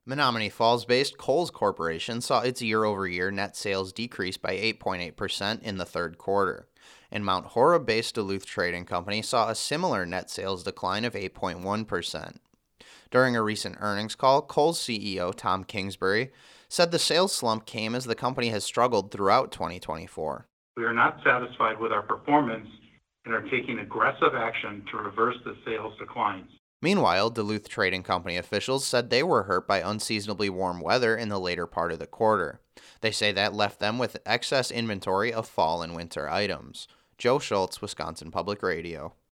Menominee Falls-based Kohl's Corporation saw its year-over-year net sales decrease by 8.8% in the third quarter, and Mount Horeb-based Duluth Trading Company saw a similar net sales decline of 8.1%. During a recent earnings call, Kohl's CEO Tom Kingsbury said the sales slump came as the company has struggled throughout 2024. We are not satisfied with our performance and are taking aggressive action to reverse the sales declines. Meanwhile, Duluth Trading Company officials said they were hurt by unseasonably warm weather in the later part of the quarter. They say that left them with excess inventory of fall and winter items. Joe Schultz, Wisconsin Public Radio.